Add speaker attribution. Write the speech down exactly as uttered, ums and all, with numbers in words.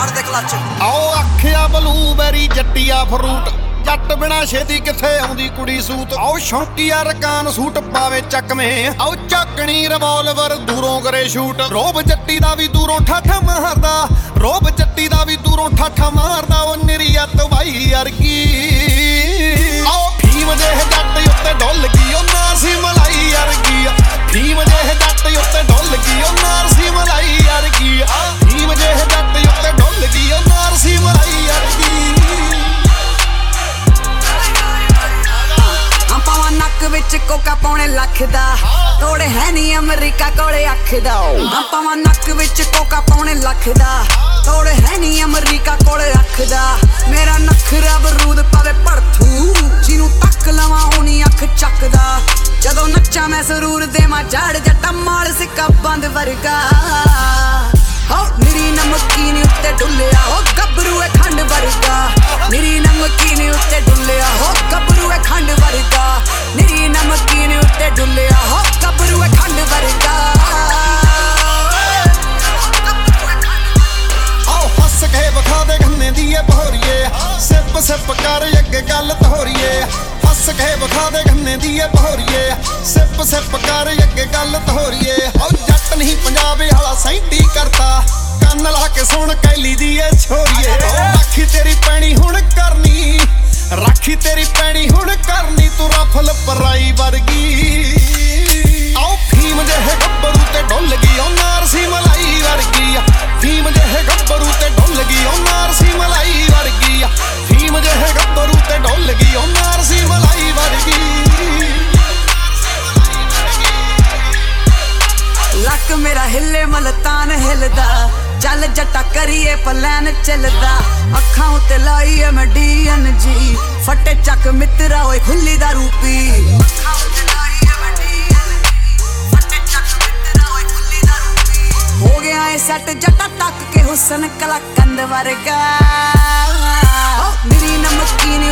Speaker 1: ਮਾਰ ਦੇ ਕਲੱਚ।
Speaker 2: ਆਓ ਆਖਿਆ ਬਲੂਬੈਰੀ ਜੱਟੀਆ ਫਰੂਟ, ਜੱਟ ਬਿਨਾ ਛੇਤੀ ਕਿੱਥੇ ਆਉਂਦੀ ਕੁੜੀ ਸੂਤ। ਆਓ ਸ਼ੌਂਕੀਆ ਰਕਾਨ ਸੂਟ ਪਾਵੇ ਚੱਕਵੇਂ, ਆਓ ਚੱਕਣੀ ਰਿਵਾਲਵਰ ਦੂਰੋਂ ਕਰੇ ਸ਼ੂਟ। ਰੋਬ ਜੱਟੀ ਦਾ ਵੀ ਦੂਰੋਂ ਠਾਠਾ ਮਾਰਦਾ, ਰੋਬ ਜੱਟੀ ਦਾ ਵੀ ਦੂਰੋਂ ਠਾਠਾ ਮਾਰਦਾ। ਉਹ ਨਿਰੀਅਤ ਬਾਈ ਅਰਗੀ ਆਓ ਫੀਮ ਜਿਹੇ ਜੱਟ ਉੱਤੇ ਡੁੱਲ ਗਈ ਉਹ ਨਾਰਸੀ ਮਲਾਈ ਅਰਗੀ। ਫੀਮ ਜਿਹੇ ਜੱਟ ਉੱਤੇ ਡੁੱਲ ਗਈ ਉਹ ਨਾਰਸੀ ਮਲਾਈ ਅਰਗੀ। ਫੀਮ ਜਿਹੇ ਜੱਟ ਉੱਤੇ ਡੁੱਲ ਗਈ ਉਹ ਨਾਰਸੀ ਮਲਾਈ ਅਰਗੀ।
Speaker 3: ਪਾਵਾਂ ਨੱਕ ਵਿੱਚ ਕੋਕਾ ਪੌਣੇ ਲੱਖ ਦਾ, ਤੋੜੇ ਹੈ ਨੀ ਅਮਰੀਕਾ ਕੋਲੇ ਅੱਖ ਦਾ। ਪਾਵਾਂ ਨੱਕ ਵਿੱਚ ਕੋਕਾ ਪੌਣੇ ਲੱਖ ਦਾ, ਤੋੜੇ ਹੈ ਨੀ ਅਮਰੀਕਾ ਕੋਲੇ ਅੱਖ ਦਾ। ਮੇਰਾ ਨਖਰਾ ਬਰੂਦ ਪਾਵੇ ਭੜਥੂ, ਜਿਹਨੂੰ ਤੱਕ ਲਵਾਂ ਉਹਨੀ ਅੱਖ ਚੱਕਦਾ। ਜਦੋਂ ਨੱਚਾਂ ਮੈਂ ਸਰੂਰ ਦੇਵਾਂ ਝਾੜ ਜੱਟਾ ਮਾਲ ਸਿੱਕਾ ਬੰਦ ਵਰਗਾ। ਹੋ ਨਿਰੀ ਨਮਕੀਨ ਉੱਤੇ ਡੁੱਲਿਆ ਹੋ ਗੱਭਰੂ ਏ ਖੰਡ ਵਰਗਾ। ਨਿਰੀ ਨਮਕੀਨ ਉੱਤੇ ਡੁੱਲਿਆ ਹੋ ਗੱਭਰੂ ਏ ਖੰਡ ਵਰਗਾ। ਨਿਰੀ ਨਮਕੀਨ ਉੱਤੇ ਡੁੱਲਿਆ ਹੋ ਗੱਭਰੂ ਏ ਖੰਡ ਵਰਗਾ।
Speaker 2: ਆਓ ਹੱਸ ਕੇ ਵਿਖਾ ਦੇ ਗੰਨੇ ਦੀ ਏ ਭੋਰੀਏ, ਸਿਪ ਸਿਪ ਕਰ ਅੱਗੇ ਗੱਲ ਤੋਰੀਏ। ਹੱਸ ਕੇ ਵਿਖਾ ਦੇ ਗੰਨੇ ਦੀ ਏ ਭੋਰੀਏ, ਸਿਪ ਸਿਪ ਕਰ ਅੱਗੇ ਗੱਲ ਤੋਰੀਏ। ਆਓ ਜੱਟ ਨਹੀਂ ਪੰਜਾਬ ਵਾਲਾ ਸੈਂਟੀ ਕਰਤਾ, ਕੰਨ ਲਾ ਕੇ ਸੁਣ ਕੈਲੀ ਦੀ ਏ ਛੋਰੀਏ। ਰਾਖੀ ਤੇਰੀ ਪੈਣੀ ਹੁਣ ਕਰਨੀ, ਰਾਖੀ ਤੇਰੀ ਪੈਣੀ ਹੁਣ ਕਰਨੀ, ਤੂੰ ਰਫਲ ਪਰਾਈ ਵਰਗੀ। ਆਓ ਫੀਮ ਜਿਹੇ ਗੱਭਰੂ ਤੇ ਡੁੱਲ ਗਈ ਉਹ ਨਾਰਸੀ ਮਲਾਈ ਵਰਗੀ। ਫੀਮ ਜਿਹੇ ਗੱਭਰੂ ਤੇ ਡੁੱਲ ਗਈ ਉਹ ਨਾਰਸੀ ਮਲਾਈ ਵਰਗੀ। ਫੀਮ ਜਿਹੇ ਗੱਭਰੂ ਤੇ ਡੁੱਲ ਗਈ ਉਹ ਨਾਰਸੀ ਮਲਾਈ ਵਰਗੀ।
Speaker 3: ਲੱਕ ਮੇਰਾ ਹਿੱਲੇ ਮਲਤਾਨ ਹਿੱਲਦਾ, ਚੱਲ ਜੱਟਾ ਕਰੀਏ ਪਲਾਨ ਚੱਲਦਾ। ਅੱਖਾਂ ਉੱਤੇ ਲਾਈ ਐ ਮੈਂ ਡੀ ਐਨ ਜੀ, ਫੱਟੇ ਚੱਕ ਮਿੱਤਰਾ ਓਏ ਖੁੱਲੀ ਦਾ ਰੂਪੀ। ਅੱਖਾਂ ਉੱਤੇ ਲਾਈ ਐ ਮੈਂ ਡੀ ਐਨ ਜੀ, ਫੱਟੇ ਚੱਕ ਮਿੱਤਰਾ ਓਏ ਖੁੱਲੀ ਦਾ ਰੂਪੀ। ਹੋ ਗਿਆ ਏ ਸੈੱਟ ਜੱਟਾ ਤੱਕ ਕੇ ਹੁਸਨ ਕਲਾ ਕੰਦ ਵਰਗਾ। ਨਿਰੀ ਨਮਕੀਨ